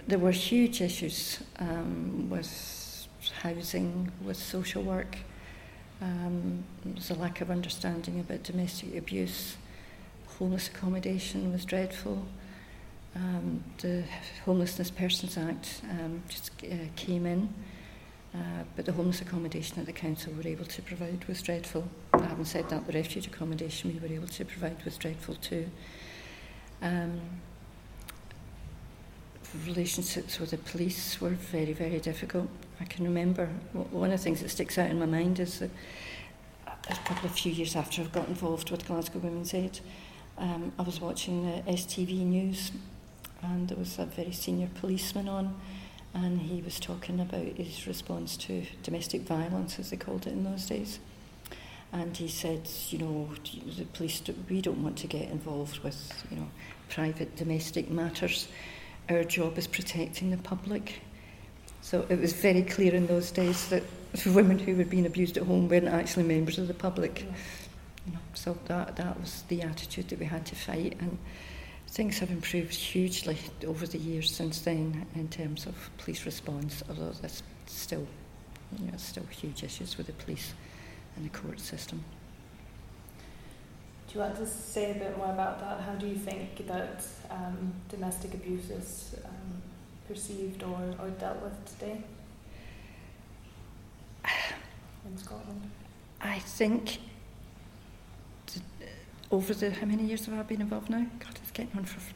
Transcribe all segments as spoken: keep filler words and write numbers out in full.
there were huge issues um, with housing, with social work. Um, there's a lack of understanding about domestic abuse. Homeless accommodation was dreadful. Um, the Homelessness Persons Act um, just uh, came in, uh, but the homeless accommodation that the council were able to provide was dreadful. Having said that, the refuge accommodation we were able to provide was dreadful too. Um, relationships with the police were very, very difficult. I can remember one of the things that sticks out in my mind is that a couple of few years after I've got involved with Glasgow Women's Aid, um, I was watching the S T V news, and there was a very senior policeman on, and he was talking about his response to domestic violence, as they called it in those days. And he said, you know, the police, we don't want to get involved with, you know, private domestic matters. Our job is protecting the public. So it was very clear in those days that women who were being abused at home weren't actually members of the public. Yeah. You know, so that that was the attitude that we had to fight, and things have improved hugely over the years since then in terms of police response, although there's still, you know, still huge issues with the police and the court system. Do you want to say a bit more about that? How do you think that um, domestic abuse is um, perceived or, or dealt with today in Scotland? I think th- over the, how many years have I been involved now? God, it's getting on for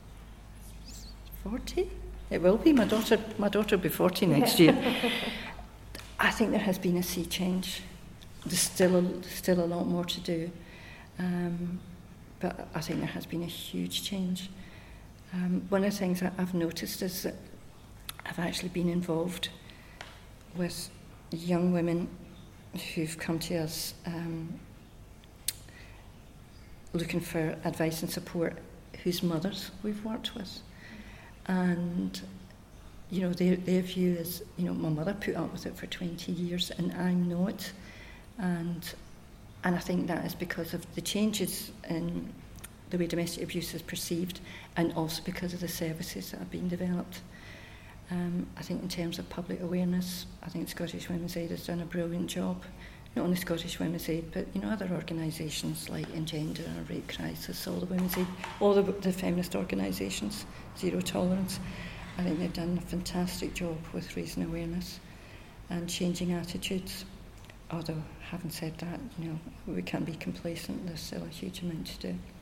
forty? It will be. My daughter, my daughter will be forty next year. I think there has been a sea change. There's still a, still a lot more to do. Um, but I think there has been a huge change. Um, one of the things that I've noticed is that I've actually been involved with young women who've come to us um, looking for advice and support, whose mothers we've worked with. And, you know, their, their view is, you know, my mother put up with it for twenty years and I'm not. And And I think that is because of the changes in the way domestic abuse is perceived, and also because of the services that have been developed. Um, I think in terms of public awareness, I think Scottish Women's Aid has done a brilliant job. Not only Scottish Women's Aid, but, you know, other organisations like Engender and Rape Crisis, all the Women's Aid, all the, the feminist organisations, Zero Tolerance. I think they've done a fantastic job with raising awareness and changing attitudes. Although, having said that, you know, we can't be complacent. There's still a huge amount to do.